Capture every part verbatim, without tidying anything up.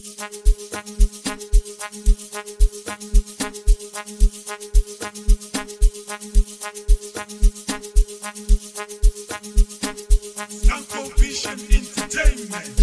Uncle Vision Entertainment.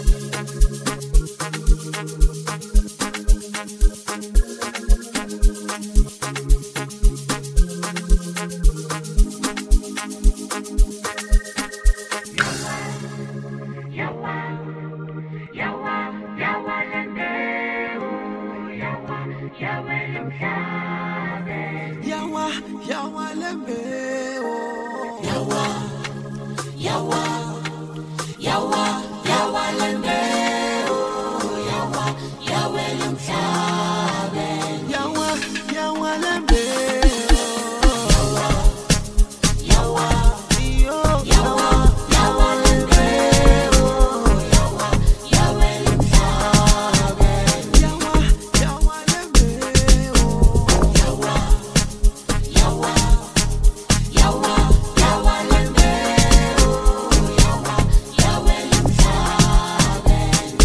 Yawa, yawa lembe, oh. Yawa, yawa, yawa, yawa lembe, oh. Yawa, yawa lemsabe. Yawa, yawa lembe, Yawa, yawa, yo, yawa, yawa lembe, oh. Yawa, yawa lemsabe. yawa, yawa lembe, oh. Yawa, yawa, yawa, yawa lembe, oh. Yawa, yawa lemsabe.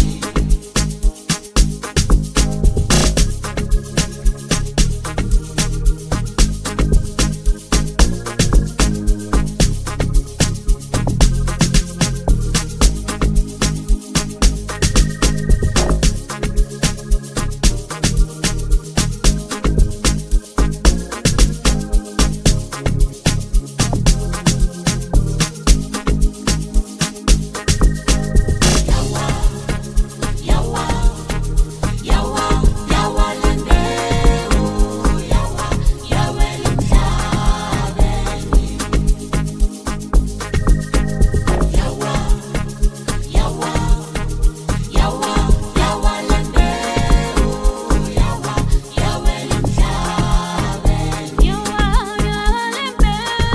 Yawa, yawa, yawa lembe, oh. Yawa, yawa lemsabe. Yawa, yawa, yawa, yawa lembe, oh. Yawa, yawa lemsabe. Yawa, yawa lembe,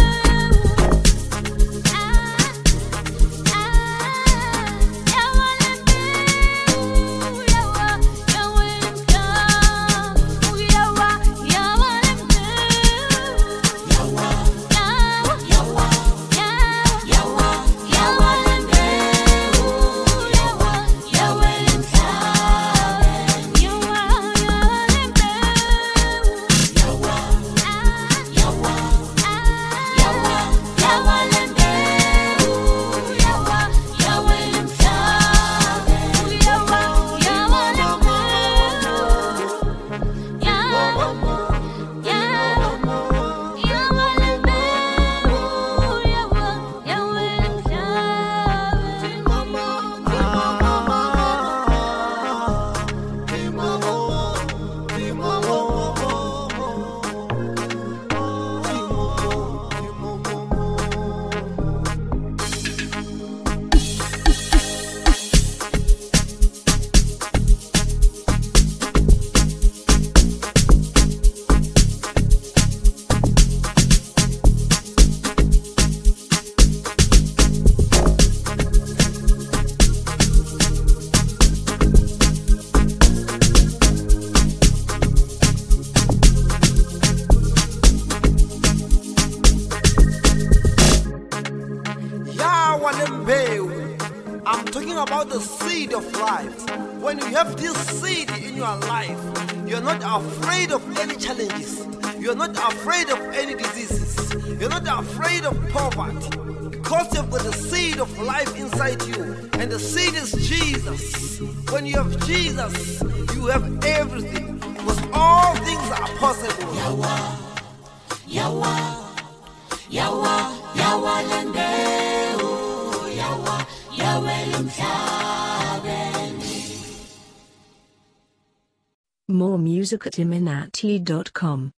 Yawa lembe. I'm talking about the seed of life. When you have this seed in your life, you're not afraid of any challenges. You're not afraid of any diseases. You're not afraid of poverty. Because you've got the seed of life inside you. And the seed is Jesus. When you have Jesus, you have everything. Because all things are possible. Yawa, yawa, yawa, yawa lembe, oh. Yawa, yawa lemsabe. More music at iminati dot com.